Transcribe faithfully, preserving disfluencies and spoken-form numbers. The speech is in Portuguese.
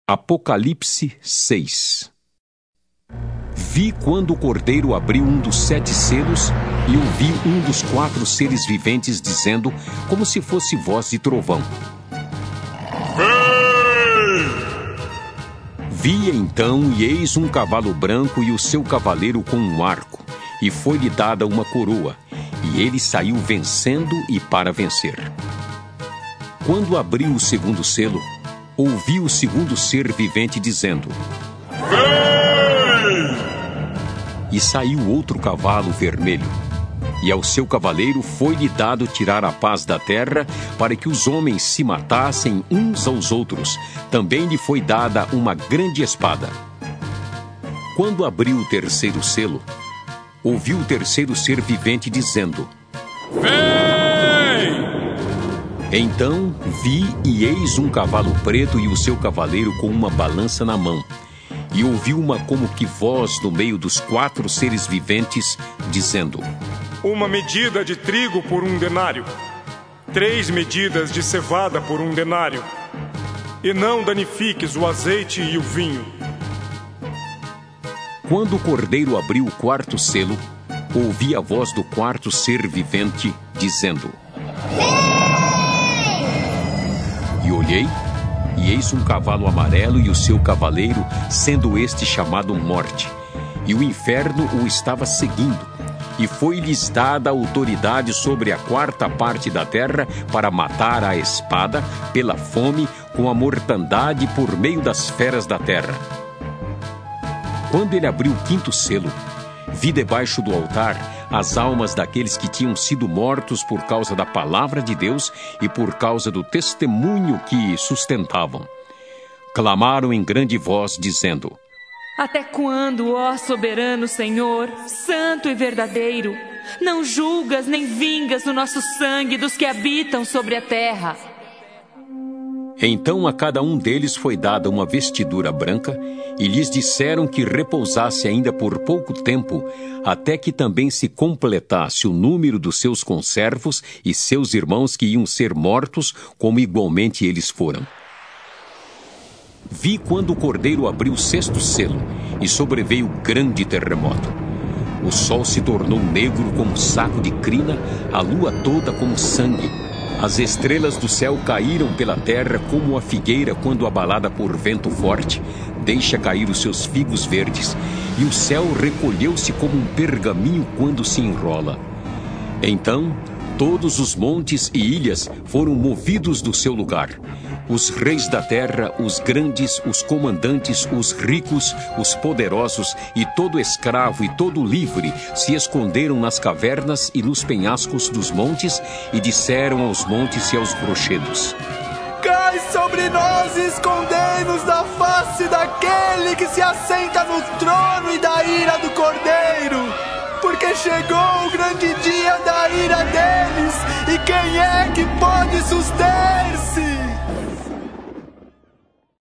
Apocalipse seis. Vi quando o Cordeiro abriu um dos sete selos e ouvi um dos quatro seres viventes dizendo, como se fosse voz de trovão: Vem! Vi então, e eis um cavalo branco e o seu cavaleiro com um arco, e foi-lhe dada uma coroa, e ele saiu vencendo e para vencer. Quando abriu o segundo selo, ouvi o segundo ser vivente dizendo: Vem! E saiu outro cavalo vermelho, e ao seu cavaleiro foi-lhe dado tirar a paz da terra, para que os homens se matassem uns aos outros. Também lhe foi dada uma grande espada. Quando abriu o terceiro selo, ouvi o terceiro ser vivente dizendo: Vem! Então vi, e eis um cavalo preto e o seu cavaleiro com uma balança na mão. E ouvi uma como que voz no meio dos quatro seres viventes, dizendo: Uma medida de trigo por um denário, três medidas de cevada por um denário, e não danifiques o azeite e o vinho. Quando o Cordeiro abriu o quarto selo, ouvi a voz do quarto ser vivente, dizendo: E olhei, e eis um cavalo amarelo e o seu cavaleiro, sendo este chamado Morte. E o inferno o estava seguindo, e foi-lhes dada autoridade sobre a quarta parte da terra para matar à espada, pela fome, com a mortandade por meio das feras da terra. Quando ele abriu o quinto selo, vi debaixo do altar as almas daqueles que tinham sido mortos por causa da palavra de Deus e por causa do testemunho que sustentavam. Clamaram em grande voz, dizendo: Até quando, ó soberano Senhor, santo e verdadeiro, não julgas nem vingas o nosso sangue dos que habitam sobre a terra? Então a cada um deles foi dada uma vestidura branca, e lhes disseram que repousasse ainda por pouco tempo, até que também se completasse o número dos seus conservos e seus irmãos que iam ser mortos, como igualmente eles foram. Vi quando o Cordeiro abriu o sexto selo, e sobreveio grande terremoto. O sol se tornou negro como saco de crina, a lua toda como sangue. As estrelas do céu caíram pela terra como a figueira quando abalada por vento forte deixa cair os seus figos verdes, e o céu recolheu-se como um pergaminho quando se enrola. Então todos os montes e ilhas foram movidos do seu lugar. Os reis da terra, os grandes, os comandantes, os ricos, os poderosos e todo escravo e todo livre se esconderam nas cavernas e nos penhascos dos montes e disseram aos montes e aos rochedos: Cai sobre nós e escondei-nos da face daquele que se assenta no trono e da ira do Cordeiro, porque chegou o grande dia da ira deles, e quem é que pode suster-se?